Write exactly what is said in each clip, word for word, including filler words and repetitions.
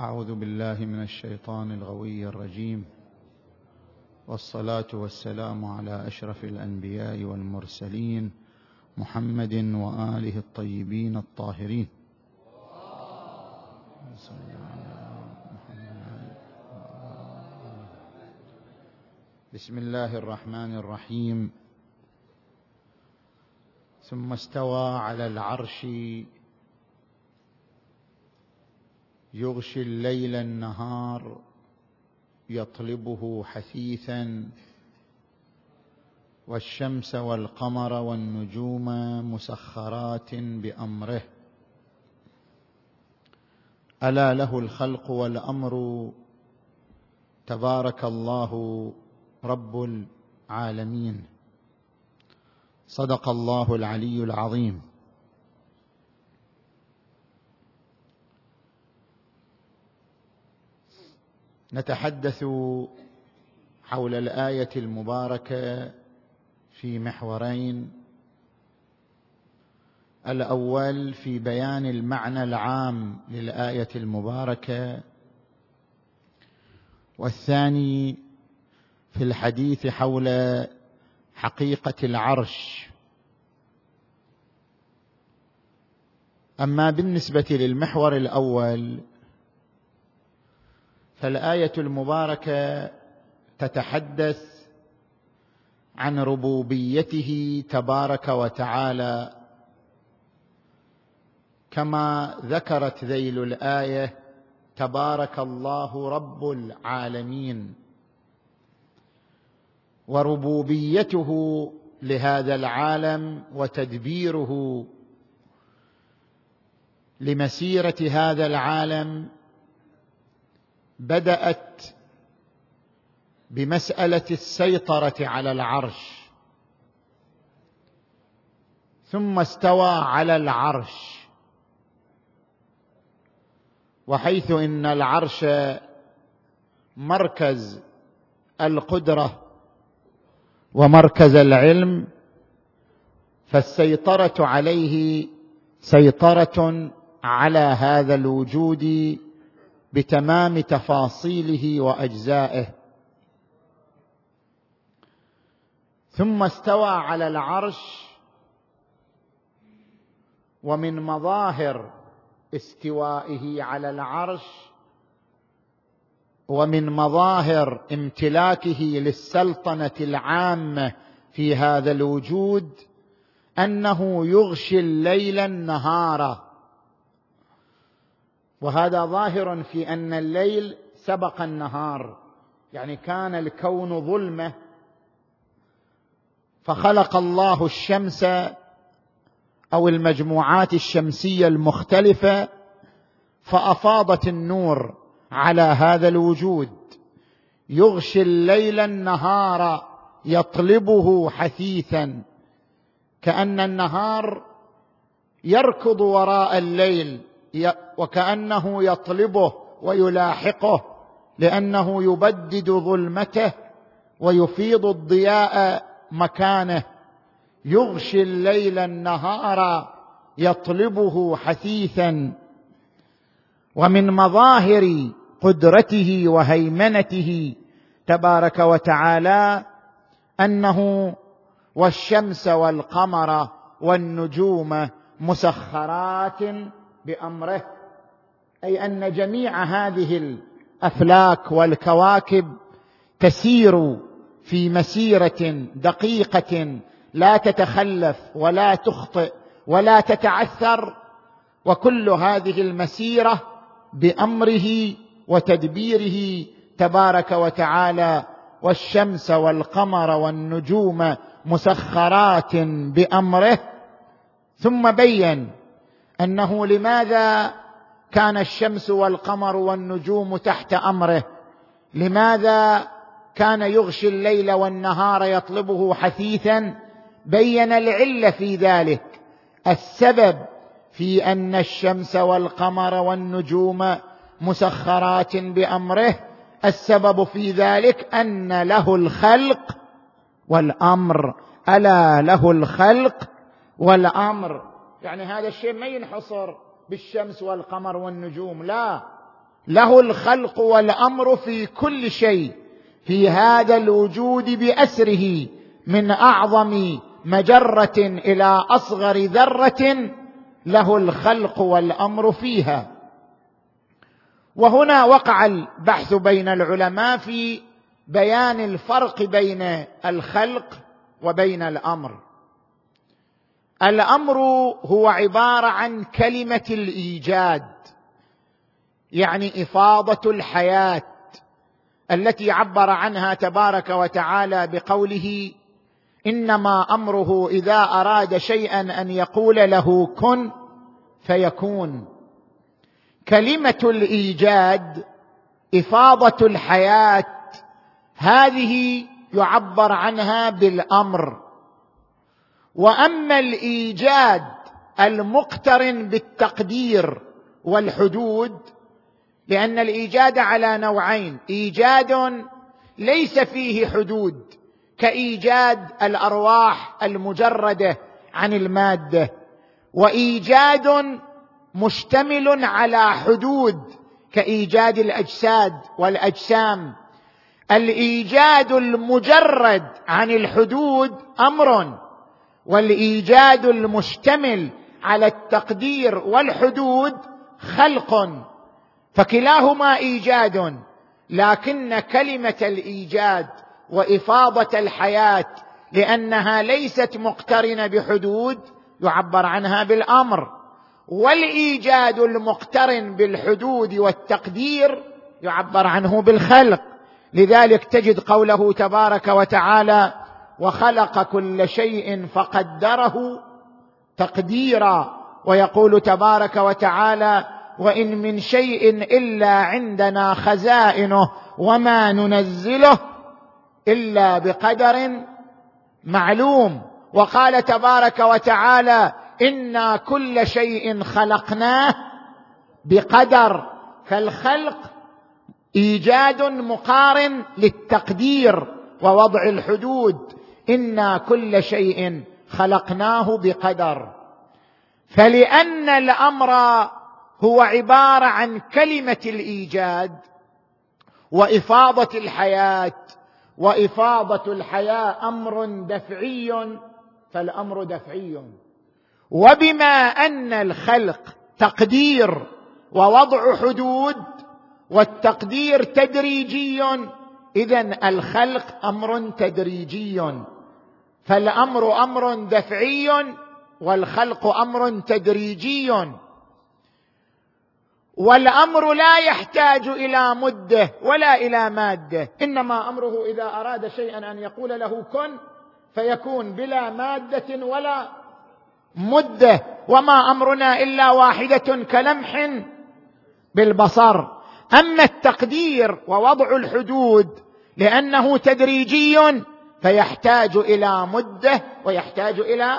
أعوذ بالله من الشيطان الغوي الرجيم، والصلاة والسلام على أشرف الأنبياء والمرسلين محمد وآله الطيبين الطاهرين. بسم الله الرحمن الرحيم. ثم استوى على العرش يغشي الليل النهار يطلبه حثيثا، والشمس والقمر والنجوم مسخرات بأمره، ألا له الخلق والأمر، تبارك الله رب العالمين. صدق الله العلي العظيم. نتحدث حول الآية المباركة في محورين: الأول في بيان المعنى العام للآية المباركة، والثاني في الحديث حول حقيقة العرش. أما بالنسبة للمحور الأول فالآية المباركة تتحدث عن ربوبيته تبارك وتعالى، كما ذكرت ذيل الآية: تبارك الله رب العالمين. وربوبيته لهذا العالم وتدبيره لمسيرة هذا العالم بدأت بمسألة السيطرة على العرش، ثم استوى على العرش، وحيث إن العرش مركز القدرة ومركز العلم، فالسيطرة عليه سيطرة على هذا الوجود بتمام تفاصيله وأجزائه. ثم استوى على العرش، ومن مظاهر استوائه على العرش ومن مظاهر امتلاكه للسلطنة العامة في هذا الوجود أنه يغشي الليل النهار. وهذا ظاهر في أن الليل سبق النهار، يعني كان الكون ظلمة، فخلق الله الشمس أو المجموعات الشمسية المختلفة فأفاضت النور على هذا الوجود. يغشي الليل النهار يطلبه حثيثا، كأن النهار يركض وراء الليل وكأنه يطلبه ويلاحقه، لأنه يبدد ظلمته ويفيض الضياء مكانه. يغشي الليل النهار يطلبه حثيثا. ومن مظاهر قدرته وهيمنته تبارك وتعالى أنه والشمس والقمر والنجوم مسخرات بأمره، أي أن جميع هذه الأفلاك والكواكب تسير في مسيرة دقيقة لا تتخلف ولا تخطئ ولا تتعثر، وكل هذه المسيرة بأمره وتدبيره تبارك وتعالى. والشمس والقمر والنجوم مسخرات بأمره. ثم بين أنه لماذا كان الشمس والقمر والنجوم تحت أمره، لماذا كان يغشي الليل والنهار يطلبه حثيثا. بين العلة في ذلك. السبب في أن الشمس والقمر والنجوم مسخرات بأمره، السبب في ذلك أن له الخلق والأمر. ألا له الخلق والأمر، يعني هذا الشيء ما ينحصر بالشمس والقمر والنجوم، لا، له الخلق والأمر في كل شيء في هذا الوجود بأسره، من أعظم مجرة إلى أصغر ذرة له الخلق والأمر فيها. وهنا وقع البحث بين العلماء في بيان الفرق بين الخلق وبين الأمر. الأمر هو عبارة عن كلمة الإيجاد، يعني إفاضة الحياة التي عبر عنها تبارك وتعالى بقوله: إنما أمره إذا أراد شيئا أن يقول له كن فيكون. كلمة الإيجاد، إفاضة الحياة، هذه يعبر عنها بالأمر. وأما الإيجاد المقترن بالتقدير والحدود، لأن الإيجاد على نوعين: إيجاد ليس فيه حدود كإيجاد الأرواح المجردة عن المادة، وإيجاد مشتمل على حدود كإيجاد الأجساد والأجسام. الإيجاد المجرد عن الحدود أمر، والإيجاد المشتمل على التقدير والحدود خلق، فكلاهما إيجاد، لكن كلمة الإيجاد وإفاضة الحياة لأنها ليست مقترنة بحدود يعبر عنها بالأمر، والإيجاد المقترن بالحدود والتقدير يعبر عنه بالخلق. لذلك تجد قوله تبارك وتعالى: وخلق كل شيء فقدره تقديرا. ويقول تبارك وتعالى: وإن من شيء إلا عندنا خزائنه وما ننزله إلا بقدر معلوم. وقال تبارك وتعالى: إنا كل شيء خلقناه بقدر. فالخلق إيجاد مقارن للتقدير ووضع الحدود، إنا كل شيء خلقناه بقدر. فلأن الأمر هو عبارة عن كلمة الإيجاد وإفاضة الحياة، وإفاضة الحياة أمر دفعي، فالأمر دفعي. وبما أن الخلق تقدير ووضع حدود، والتقدير تدريجي، إذن الخلق أمر تدريجي، فالأمر أمر دفعي والخلق أمر تدريجي. والأمر لا يحتاج إلى مدة ولا إلى مادة، إنما أمره إذا أراد شيئا أن يقول له كن فيكون، بلا مادة ولا مدة. وما أمرنا إلا واحدة كلمح بالبصر. أما التقدير ووضع الحدود لأنه تدريجي فيحتاج إلى مدة ويحتاج إلى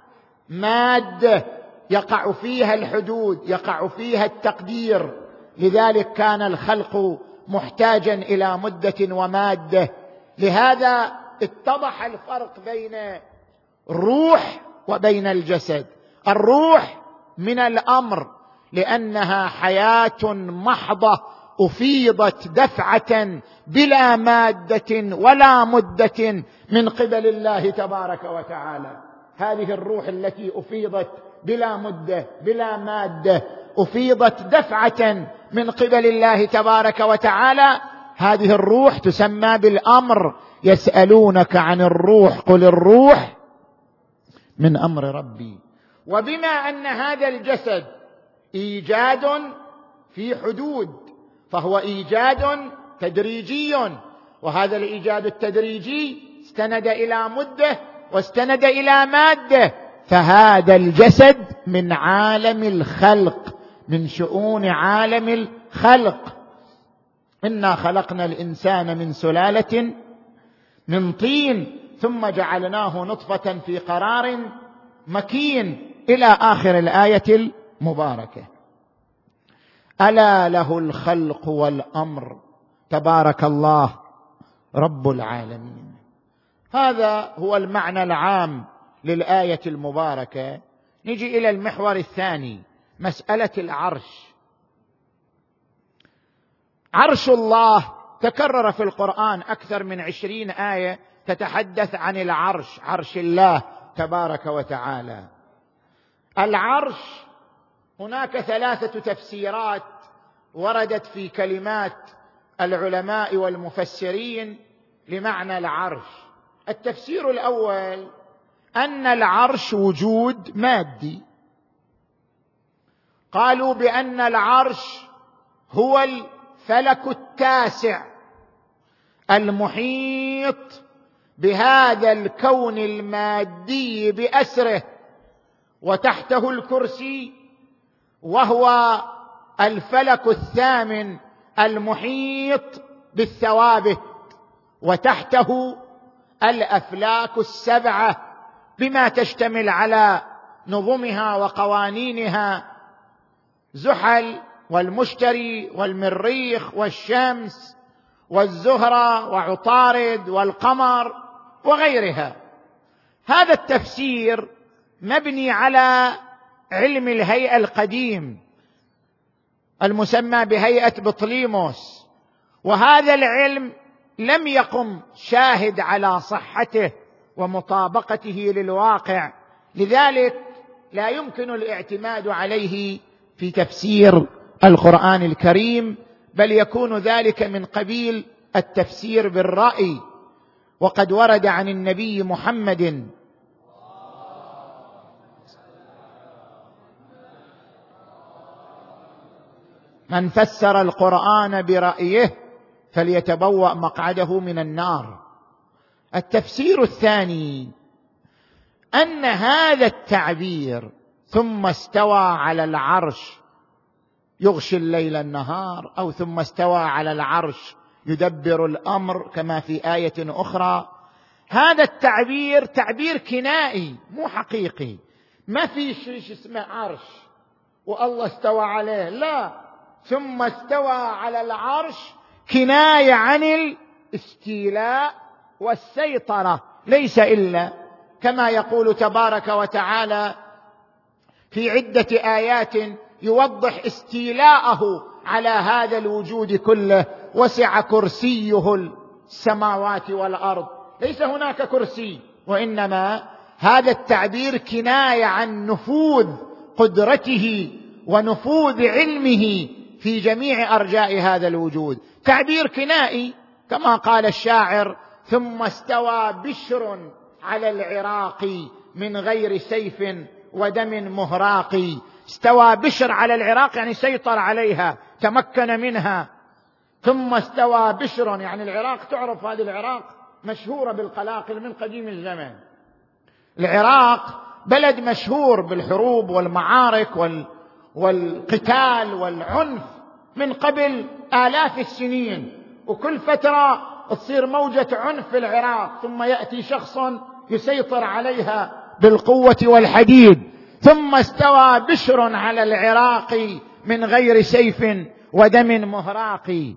مادة يقع فيها الحدود، يقع فيها التقدير. لذلك كان الخلق محتاجا إلى مدة ومادة. لهذا اتضح الفرق بين الروح وبين الجسد. الروح من الأمر لأنها حياة محضة أفيضت دفعة بلا مادة ولا مدة من قبل الله تبارك وتعالى. هذه الروح التي أفيضت بلا مدة بلا مادة، أفيضت دفعة من قبل الله تبارك وتعالى، هذه الروح تسمى بالأمر. يسألونك عن الروح قل الروح من أمر ربي. وبما أن هذا الجسد إيجاد في حدود فهو إيجاد تدريجي، وهذا الإيجاد التدريجي استند إلى مدة واستند إلى مادة، فهذا الجسد من عالم الخلق، من شؤون عالم الخلق. إنا خلقنا الإنسان من سلالة من طين ثم جعلناه نطفة في قرار مكين، إلى آخر الآية المباركة. ألا له الخلق والأمر تبارك الله رب العالمين. هذا هو المعنى العام للآية المباركة. نجي إلى المحور الثاني، مسألة العرش. عرش الله تكرر في القرآن أكثر من عشرين آية تتحدث عن العرش، عرش الله تبارك وتعالى. العرش هناك ثلاثة تفسيرات وردت في كلمات العلماء والمفسرين لمعنى العرش. التفسير الأول أن العرش وجود مادي، قالوا بأن العرش هو الفلك التاسع المحيط بهذا الكون المادي بأسره، وتحته الكرسي وهو الفلك الثامن المحيط بالثوابت، وتحته الأفلاك السبعة بما تشتمل على نظمها وقوانينها، زحل والمشتري والمريخ والشمس والزهرة وعطارد والقمر وغيرها. هذا التفسير مبني على علم الهيئة القديم المسمى بهيئة بطليموس، وهذا العلم لم يقم شاهد على صحته ومطابقته للواقع، لذلك لا يمكن الاعتماد عليه في تفسير القرآن الكريم، بل يكون ذلك من قبيل التفسير بالرأي. وقد ورد عن النبي محمد من فسر القرآن برأيه فليتبوأ مقعده من النار. التفسير الثاني أن هذا التعبير ثم استوى على العرش يغشي الليل النهار، أو ثم استوى على العرش يدبر الأمر كما في آية أخرى، هذا التعبير تعبير كنائي مو حقيقي. ما في شيء اسمه عرش والله استوى عليه، لا، ثم استوى على العرش كناية عن الاستيلاء والسيطرة، ليس إلا كما يقول تبارك وتعالى في عدة آيات يوضح استيلاءه على هذا الوجود كله: وسع كرسيه السماوات والأرض. ليس هناك كرسي، وإنما هذا التعبير كناية عن نفوذ قدرته ونفوذ علمه في جميع أرجاء هذا الوجود. تعبير كنائي كما قال الشاعر: ثم استوى بشر على العراق من غير سيف ودم مهراق. استوى بشر على العراق يعني سيطر عليها، تمكن منها. ثم استوى بشر يعني العراق، تعرف هذه العراق مشهورة بالقلاقل من قديم الزمن. العراق بلد مشهور بالحروب والمعارك وال والقتال والعنف من قبل آلاف السنين، وكل فترة تصير موجة عنف في العراق، ثم يأتي شخص يسيطر عليها بالقوة والحديد. ثم استوى بشر على العراق من غير سيف ودم مهراق.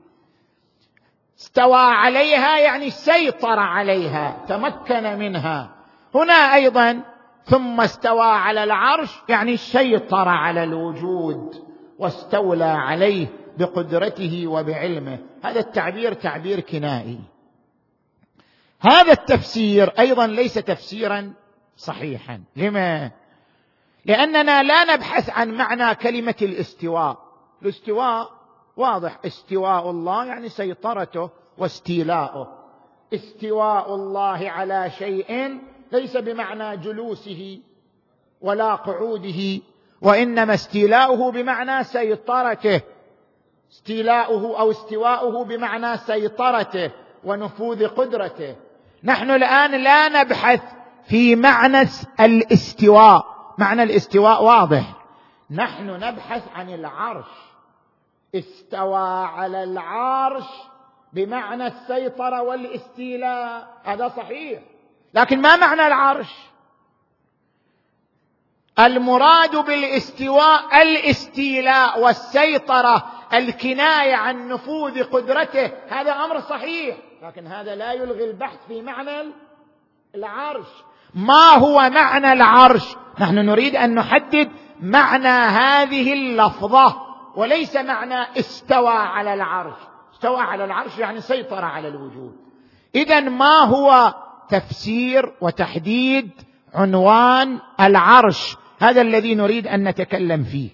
استوى عليها يعني سيطر عليها، تمكن منها. هنا أيضا ثم استوى على العرش يعني سيطر على الوجود واستولى عليه بقدرته وبعلمه. هذا التعبير تعبير كنائي. هذا التفسير أيضا ليس تفسيرا صحيحا. لما؟ لأننا لا نبحث عن معنى كلمة الاستواء. الاستواء واضح، استواء الله يعني سيطرته واستيلاؤه. استواء الله على شيء ليس بمعنى جلوسه ولا قعوده، وإنما استيلاؤه بمعنى سيطرته. استيلاؤه أو استواؤه بمعنى سيطرته ونفوذ قدرته. نحن الآن لا نبحث في معنى الاستواء، معنى الاستواء واضح، نحن نبحث عن العرش. استوى على العرش بمعنى السيطرة والاستيلاء، هذا صحيح، لكن ما معنى العرش؟ المراد بالاستواء الاستيلاء والسيطرة، الكناية عن نفوذ قدرته، هذا أمر صحيح، لكن هذا لا يلغي البحث في معنى العرش. ما هو معنى العرش؟ نحن نريد أن نحدد معنى هذه اللفظة، وليس معنى استوى على العرش. استوى على العرش يعني سيطر على الوجود. إذن ما هو تفسير وتحديد عنوان العرش؟ هذا الذي نريد أن نتكلم فيه.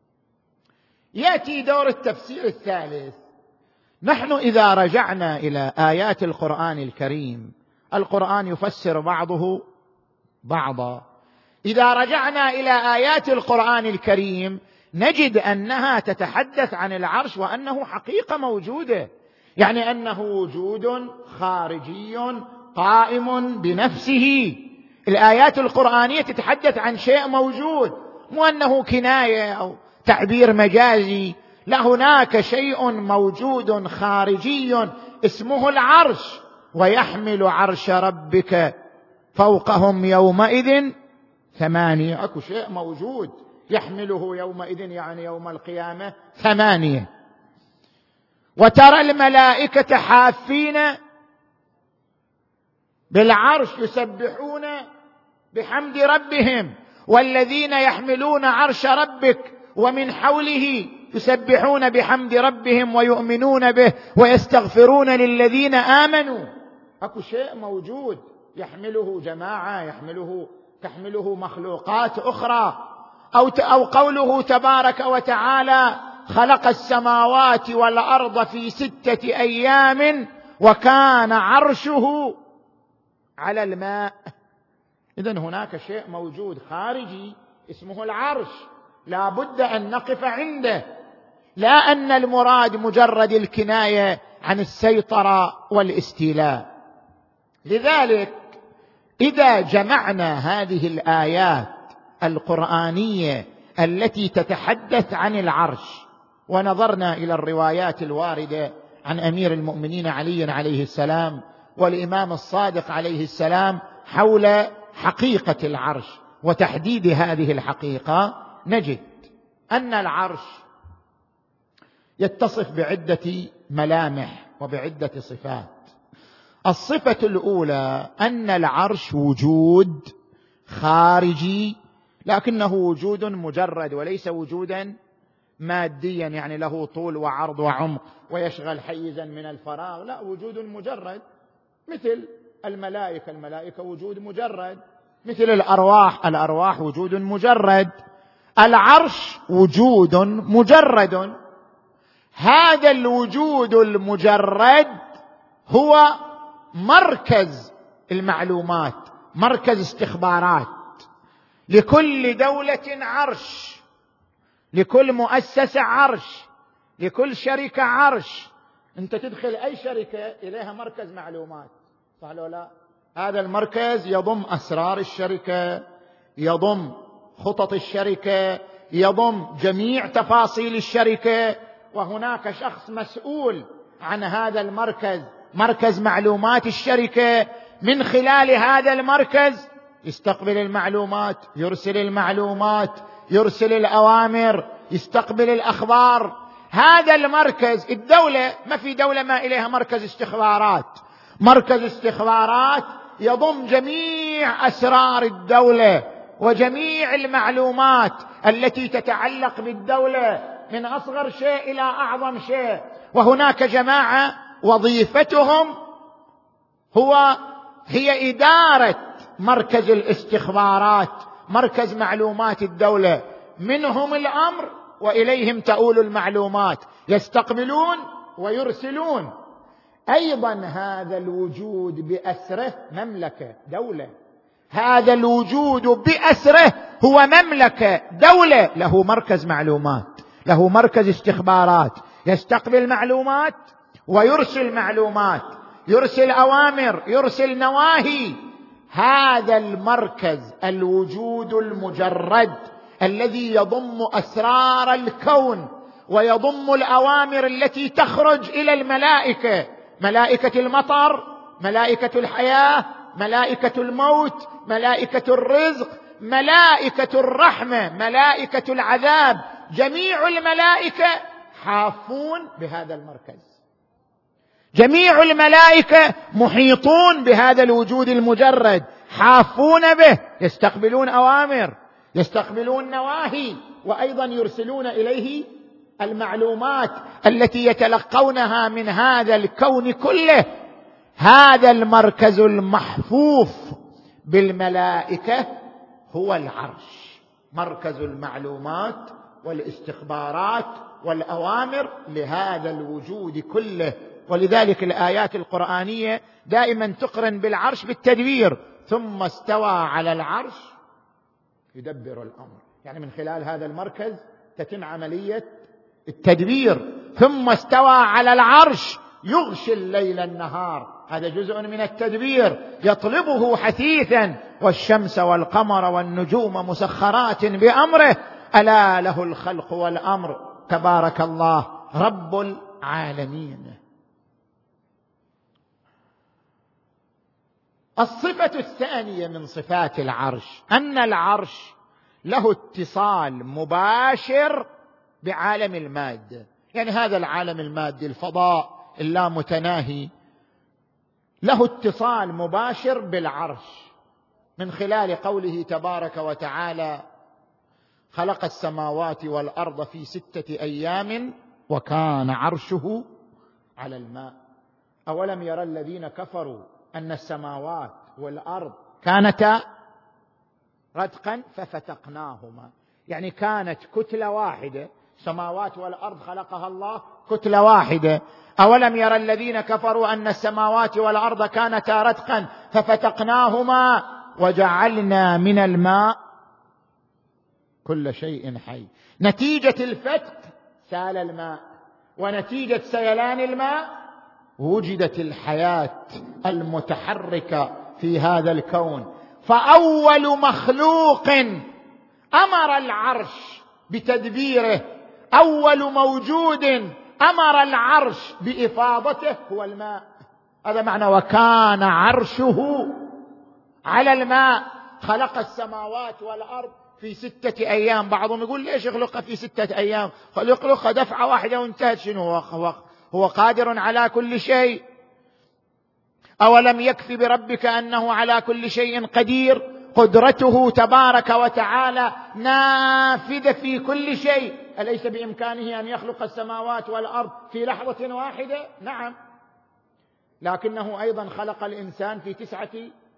يأتي دور التفسير الثالث. نحن إذا رجعنا إلى آيات القرآن الكريم، القرآن يفسر بعضه بعضا. إذا رجعنا إلى آيات القرآن الكريم نجد أنها تتحدث عن العرش وأنه حقيقة موجودة، يعني أنه وجود خارجي قائم بنفسه. الآيات القرآنية تتحدث عن شيء موجود، مو أنه كناية أو تعبير مجازي، لا، هناك شيء موجود خارجي اسمه العرش. ويحمل عرش ربك فوقهم يومئذ ثمانية. أكو شيء موجود يحمله يومئذ يعني يوم القيامة ثمانية. وترى الملائكة حافين بالعرش يسبحون بحمد ربهم، والذين يحملون عرش ربك ومن حوله يسبحون بحمد ربهم ويؤمنون به ويستغفرون للذين آمنوا. أكو شيء موجود يحمله جماعة، يحمله تحمله مخلوقات أخرى. أو أو قوله تبارك وتعالى: خلق السماوات والأرض في ستة أيام وكان عرشه على الماء. إذن هناك شيء موجود خارجي اسمه العرش، لا بد أن نقف عنده، لا أن المراد مجرد الكناية عن السيطرة والاستيلاء. لذلك إذا جمعنا هذه الآيات القرآنية التي تتحدث عن العرش ونظرنا إلى الروايات الواردة عن أمير المؤمنين علي عليه السلام والإمام الصادق عليه السلام حول حقيقة العرش وتحديد هذه الحقيقة، نجد أن العرش يتصف بعدة ملامح وبعدة صفات. الصفة الأولى أن العرش وجود خارجي، لكنه وجود مجرد وليس وجودا ماديا يعني له طول وعرض وعمق ويشغل حيزا من الفراغ، لا، وجود مجرد مثل الملائكة. الملائكة وجود مجرد، مثل الأرواح. الأرواح وجود مجرد. العرش وجود مجرد. هذا الوجود المجرد هو مركز المعلومات، مركز استخبارات. لكل دولة عرش، لكل مؤسسة عرش، لكل شركة عرش. انت تدخل اي شركة اليها مركز معلومات، صح ولا لا؟ هذا المركز يضم اسرار الشركة، يضم خطط الشركة، يضم جميع تفاصيل الشركة، وهناك شخص مسؤول عن هذا المركز، مركز معلومات الشركة. من خلال هذا المركز يستقبل المعلومات، يرسل المعلومات، يرسل الأوامر، يستقبل الأخبار. هذا المركز، الدولة ما في دولة ما إليها مركز استخبارات. مركز استخبارات يضم جميع أسرار الدولة وجميع المعلومات التي تتعلق بالدولة من أصغر شيء إلى أعظم شيء. وهناك جماعة وظيفتهم هو هي إدارة مركز الاستخبارات، مركز معلومات الدولة. منهم الأمر وإليهم تؤول المعلومات، يستقبلون ويرسلون. أيضا هذا الوجود بأسره مملكة، دولة. هذا الوجود بأسره هو مملكة، دولة، له مركز معلومات، له مركز استخبارات، يستقبل معلومات ويرسل معلومات، يرسل أوامر، يرسل نواهي. هذا المركز الوجود المجرد الذي يضم أسرار الكون ويضم الأوامر التي تخرج إلى الملائكة، ملائكة المطر، ملائكة الحياة، ملائكة الموت، ملائكة الرزق، ملائكة الرحمة، ملائكة العذاب. جميع الملائكة حافون بهذا المركز، جميع الملائكة محيطون بهذا الوجود المجرد، حافون به، يستقبلون أوامر، يستقبلون نواهي، وأيضا يرسلون إليه المعلومات التي يتلقونها من هذا الكون كله، هذا المركز المحفوف بالملائكة هو العرش، مركز المعلومات والاستخبارات والأوامر لهذا الوجود كله. ولذلك الآيات القرآنية دائما تقرن بالعرش بالتدبير، ثم استوى على العرش يدبر الأمر، يعني من خلال هذا المركز تتم عملية التدبير. ثم استوى على العرش يغشي الليل النهار، هذا جزء من التدبير، يطلبه حثيثا، والشمس والقمر والنجوم مسخرات بأمره ألا له الخلق والأمر تبارك الله رب العالمين. الصفة الثانية من صفات العرش أن العرش له اتصال مباشر بعالم المادة، يعني هذا العالم المادي الفضاء اللامتناهي له اتصال مباشر بالعرش من خلال قوله تبارك وتعالى خلق السماوات والأرض في ستة أيام وكان عرشه على الماء. أولم يرى الذين كفروا أن السماوات والأرض كانتا رتقا ففتقناهما، يعني كانت كتلة واحدة، السماوات والأرض خلقها الله كتلة واحدة. أولم يرى الذين كفروا أن السماوات والأرض كانتا رتقا ففتقناهما وجعلنا من الماء كل شيء حي. نتيجة الفتق سال الماء، ونتيجة سيلان الماء وجدت الحياة المتحركة في هذا الكون. فأول مخلوق أمر العرش بتدبيره، أول موجود أمر العرش بإفاضته هو الماء. هذا معنى وكان عرشه على الماء. خلق السماوات والأرض في ستة أيام. بعضهم يقول ليش يخلقها في ستة أيام؟ يخلقها دفعة واحدة وانتهت. شنو هو؟ هو قادر على كل شيء. أولم يكف بربك أنه على كل شيء قدير؟ قدرته تبارك وتعالى نافذة في كل شيء. أليس بإمكانه أن يخلق السماوات والأرض في لحظة واحدة؟ نعم، لكنه أيضا خلق الإنسان في تسعة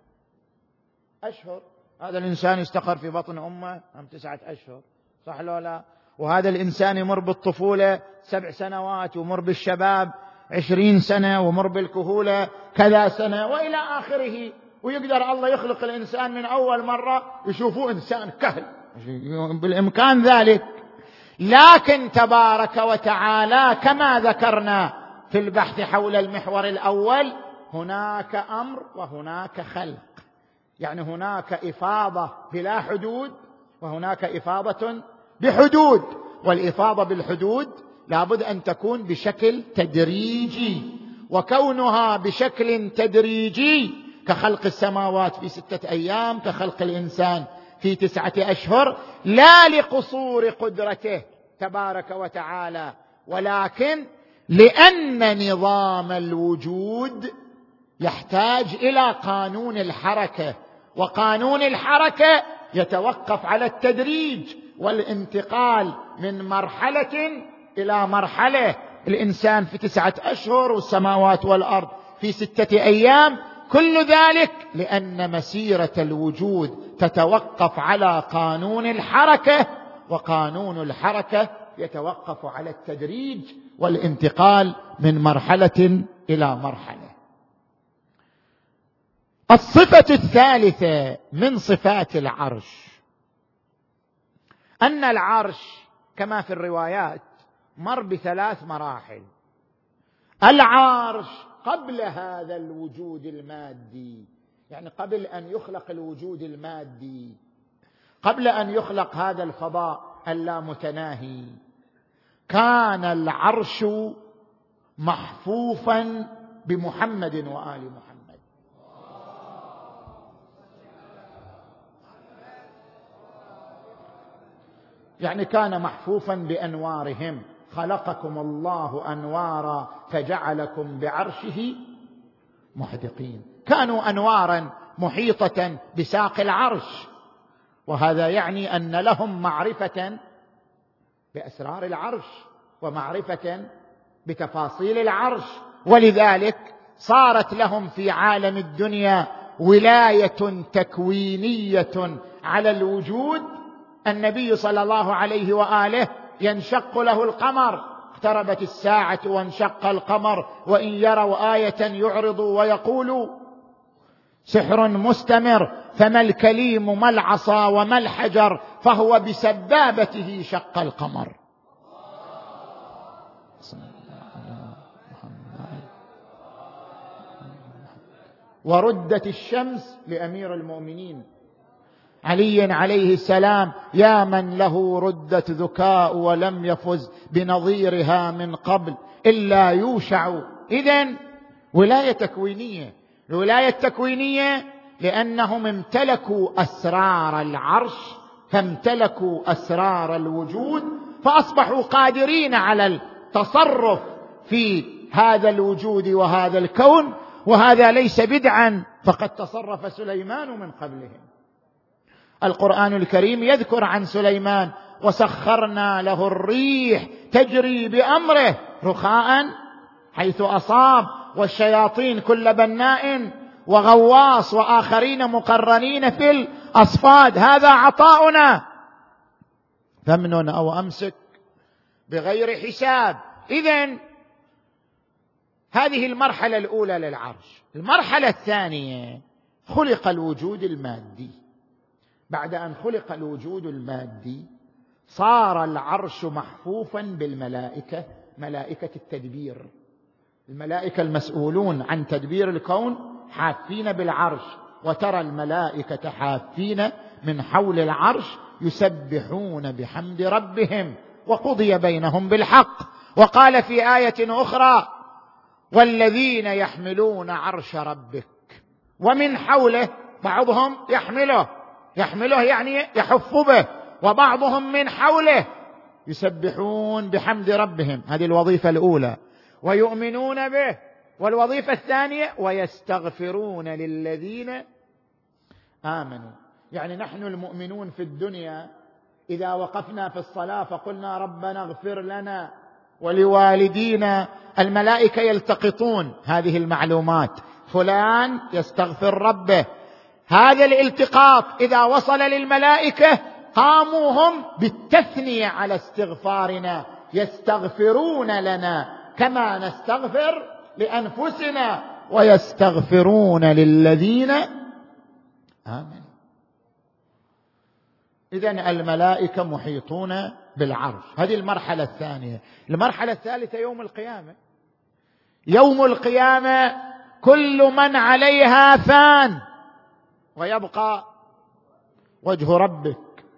أشهر. هذا الإنسان استقر في بطن أمه أم تسعة أشهر، صح لو لا؟ وهذا الإنسان يمر بالطفولة سبع سنوات، ومر بالشباب عشرين سنة، ومر بالكهولة كذا سنة وإلى آخره. ويقدر الله يخلق الإنسان من أول مرة يشوفوه إنسان كهل، بالإمكان ذلك. لكن تبارك وتعالى كما ذكرنا في البحث حول المحور الأول هناك أمر وهناك خلق، يعني هناك إفاضة بلا حدود وهناك إفاضة بحدود. والإفاضة بالحدود لابد أن تكون بشكل تدريجي، وكونها بشكل تدريجي كخلق السماوات في ستة أيام كخلق الإنسان في تسعة أشهر، لا لقصور قدرته تبارك وتعالى، ولكن لأن نظام الوجود يحتاج إلى قانون الحركة، وقانون الحركة يتوقف على التدريج والانتقال من مرحلة إلى مرحلة. الإنسان في تسعة أشهر والسماوات والأرض في ستة أيام، كل ذلك لأن مسيرة الوجود تتوقف على قانون الحركة، وقانون الحركة يتوقف على التدريج والانتقال من مرحلة إلى مرحلة. الصفة الثالثة من صفات العرش أن العرش كما في الروايات مر بثلاث مراحل. العرش قبل هذا الوجود المادي، يعني قبل أن يخلق الوجود المادي، قبل أن يخلق هذا الفضاء اللامتناهي، كان العرش محفوفا بمحمد وآل محمد. يعني كان محفوفا بأنوارهم. خلقكم الله أنوارا فجعلكم بعرشه محدقين. كانوا أنوارا محيطة بساق العرش، وهذا يعني أن لهم معرفة بأسرار العرش ومعرفة بتفاصيل العرش، ولذلك صارت لهم في عالم الدنيا ولاية تكوينية على الوجود. النبي صلى الله عليه وآله ينشق له القمر، اقتربت الساعة وانشق القمر وإن يروا آية يعرضوا ويقولوا سحر مستمر، فما الكليم ما العصا وما الحجر فهو بسبابته شق القمر. وردت الشمس لأمير المؤمنين علي عليه السلام: يا من له ردت ذكاء ولم يفز بنظيرها من قبل إلا يوشع. إذن ولاية تكوينية. الولاية التكوينية لأنهم امتلكوا أسرار العرش، فامتلكوا أسرار الوجود، فأصبحوا قادرين على التصرف في هذا الوجود وهذا الكون. وهذا ليس بدعا، فقد تصرف سليمان من قبلهم. القرآن الكريم يذكر عن سليمان: وسخرنا له الريح تجري بأمره رخاء حيث أصاب، والشياطين كل بناء وغواص وآخرين مقرنين في الأصفاد، هذا عطاؤنا فامنن أو أمسك بغير حساب. إذن هذه المرحلة الأولى للعرش. المرحلة الثانية خلق الوجود المادي. بعد أن خلق الوجود المادي صار العرش محفوفا بالملائكة، ملائكة التدبير. الملائكة المسؤولون عن تدبير الكون حافين بالعرش، وترى الملائكة حافين من حول العرش يسبحون بحمد ربهم، وقضي بينهم بالحق. وقال في آية أخرى: والذين يحملون عرش ربك ومن حوله، بعضهم يحمله يحمله يعني يحف به، وبعضهم من حوله يسبحون بحمد ربهم. هذه الوظيفة الأولى. ويؤمنون به. والوظيفة الثانية: ويستغفرون للذين آمنوا. يعني نحن المؤمنون في الدنيا إذا وقفنا في الصلاة فقلنا ربنا اغفر لنا ولوالدينا، الملائكة يلتقطون هذه المعلومات، فلان يستغفر ربه. هذا الالتقاط إذا وصل للملائكة قاموا هم بالتثنية على استغفارنا، يستغفرون لنا كما نستغفر لأنفسنا، ويستغفرون للذين آمنوا. إذن الملائكة محيطون بالعرش. هذه المرحلة الثانية. المرحلة الثالثة يوم القيامة. يوم القيامة كل من عليها فان ويبقى وجه ربك.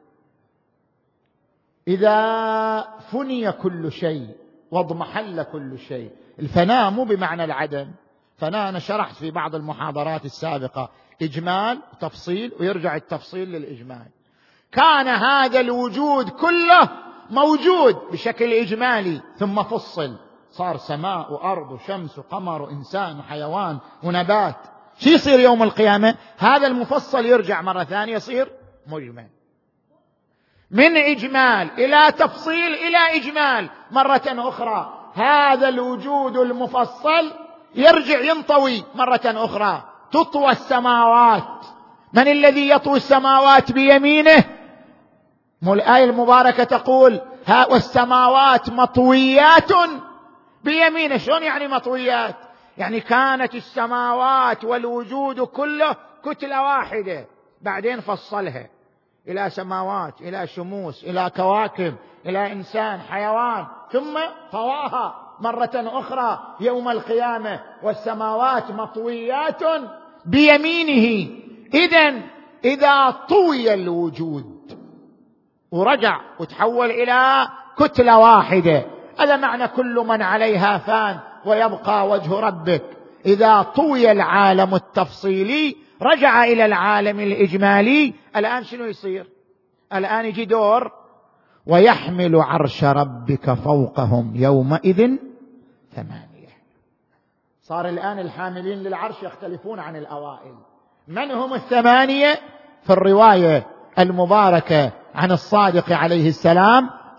إذا فني كل شيء واضمحل كل شيء. الفناء مو بمعنى العدم. فناء أنا شرحت في بعض المحاضرات السابقة إجمال وتفصيل، ويرجع التفصيل للإجمال. كان هذا الوجود كله موجود بشكل إجمالي ثم فصل، صار سماء وأرض وشمس وقمر وإنسان وحيوان ونبات. شو يصير يوم القيامة؟ هذا المفصل يرجع مرة ثانية يصير مجمل، من إجمال إلى تفصيل إلى إجمال مرة أخرى. هذا الوجود المفصل يرجع ينطوي مرة أخرى. تطوى السماوات. من الذي يطوي السماوات بيمينه؟ مو الآية المباركة تقول ها والسماوات مطويات بيمينه. شلون يعني مطويات؟ يعني كانت السماوات والوجود كله كتلة واحدة، بعدين فصلها إلى سماوات، إلى شموس، إلى كواكب، إلى إنسان، حيوان، ثم طواها مرة أخرى يوم القيامة والسماوات مطويات بيمينه. إذن إذا طوي الوجود ورجع وتحول إلى كتلة واحدة، هذا معنى كل من عليها فان ويبقى وجه ربك. إذا طوي العالم التفصيلي رجع إلى العالم الإجمالي. الآن شنو يصير؟ الآن يجي دور ويحمل عرش ربك فوقهم يومئذ ثمانية. صار الآن الحاملين للعرش يختلفون عن الأوائل. من هم الثمانية؟ في الرواية المباركة عن الصادق عليه السلام: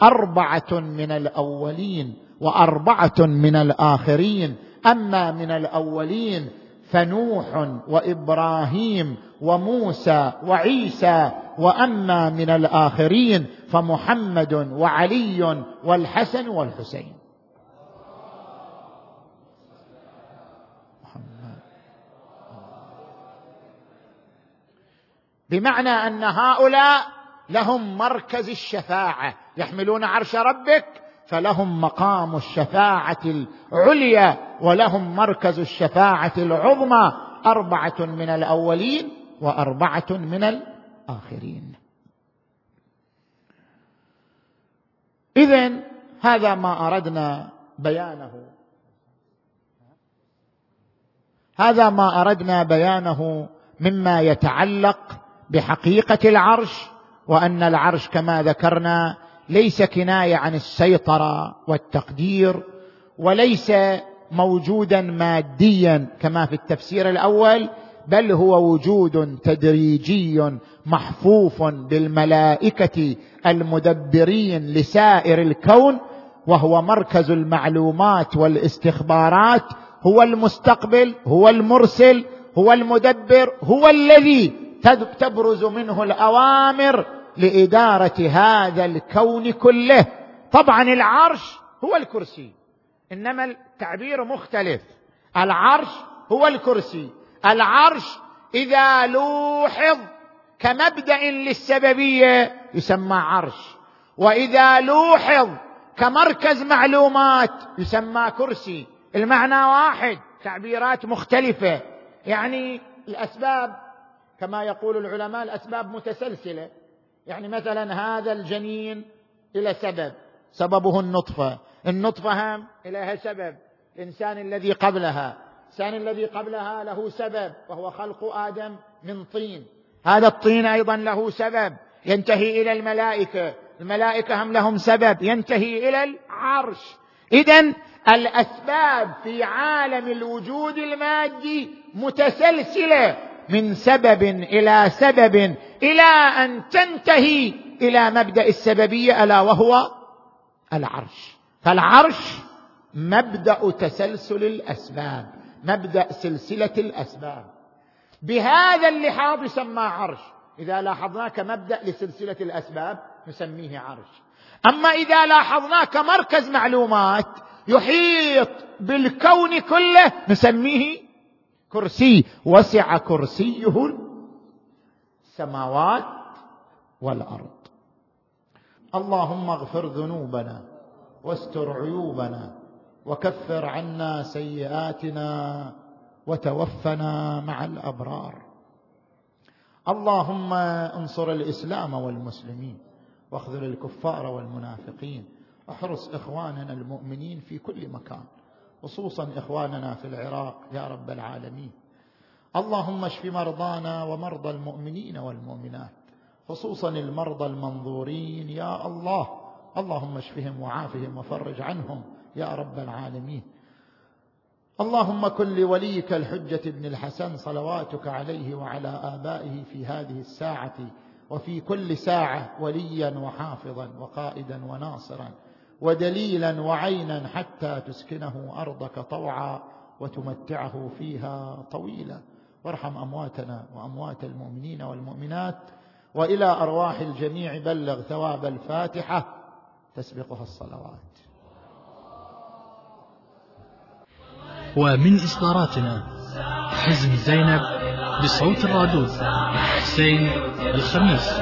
أربعة من الأولين وأربعة من الآخرين. أما من الأولين فنوح وإبراهيم وموسى وعيسى، وأما من الآخرين فمحمد وعلي والحسن والحسين. بمعنى أن هؤلاء لهم مركز الشفاعة، يحملون عرش ربك فلهم مقام الشفاعة العليا ولهم مركز الشفاعة العظمى، أربعة من الأولين وأربعة من الآخرين. إذن هذا ما أردنا بيانه، هذا ما أردنا بيانه مما يتعلق بحقيقة العرش، وأن العرش كما ذكرنا ليس كناية عن السيطرة والتقدير، وليس موجودا ماديا كما في التفسير الأول، بل هو وجود تدريجي محفوف بالملائكة المدبرين لسائر الكون، وهو مركز المعلومات والاستخبارات، هو المستقبل، هو المرسل، هو المدبر، هو الذي تبرز منه الأوامر لإدارة هذا الكون كله. طبعا العرش هو الكرسي، إنما التعبير مختلف. العرش هو الكرسي. العرش إذا لوحظ كمبدأ للسببية يسمى عرش، وإذا لوحظ كمركز معلومات يسمى كرسي. المعنى واحد، تعبيرات مختلفة. يعني الأسباب كما يقول العلماء الأسباب متسلسلة. يعني مثلا هذا الجنين إلى سبب، سببه النطفة، النطفة هم إليها سبب، الإنسان الذي قبلها، الإنسان الذي قبلها له سبب وهو خلق آدم من طين، هذا الطين أيضا له سبب ينتهي إلى الملائكة، الملائكة هم لهم سبب ينتهي إلى العرش. إذن الأسباب في عالم الوجود المادي متسلسلة من سبب إلى سبب إلى أن تنتهي إلى مبدأ السببية ألا وهو العرش. فالعرش مبدأ تسلسل الأسباب، مبدأ سلسلة الأسباب. بهذا اللحاظ يسمى عرش. إذا لاحظناه كمبدأ لسلسلة الأسباب نسميه عرش. أما إذا لاحظناه كمركز معلومات يحيط بالكون كله نسميه كرسي. وسع كرسيه السماوات والأرض. اللهم اغفر ذنوبنا واستر عيوبنا وكفر عنا سيئاتنا وتوفنا مع الأبرار. اللهم انصر الإسلام والمسلمين واخذل الكفار والمنافقين، احرس إخواننا المؤمنين في كل مكان، خصوصا إخواننا في العراق يا رب العالمين. اللهم اشف مرضانا ومرضى المؤمنين والمؤمنات، خصوصا المرضى المنظورين يا الله. اللهم اشفهم وعافهم وفرج عنهم يا رب العالمين. اللهم كن لوليك الحجة ابن الحسن صلواتك عليه وعلى آبائه في هذه الساعة وفي كل ساعة وليا وحافظا وقائدا وناصرا ودليلا وعينا حتى تسكنه أرضك طوعا وتمتعه فيها طويلا. وارحم أمواتنا وأموات المؤمنين والمؤمنات، وإلى أرواح الجميع بلغ ثواب الفاتحة تسبقها الصلوات. ومن إصداراتنا حزن زينب بصوت الرادود حسين الخميس.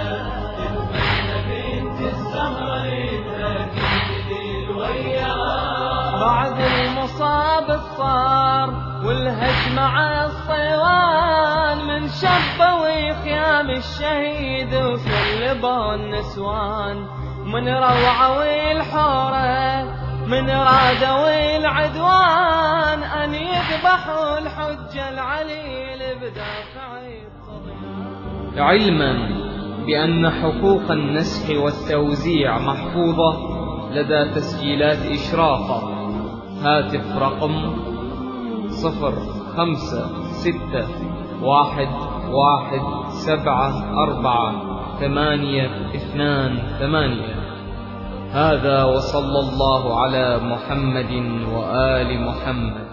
بعد المصاب الصار والهجم على الصيوان، من شبوا خيام الشهيد وسلبوا النسوان، من روعوا الحورة من رادوا العدوان، أن يذبحوا الحجة العليل بدافع الصبيان. علما بأن حقوق النسخ والتوزيع محفوظة لدى تسجيلات إشرافة. هاتف رقم صفر خمسة ستة واحد واحد سبعة أربعة ثمانية اثنان ثمانية. هذا وصلى الله على محمد وآل محمد.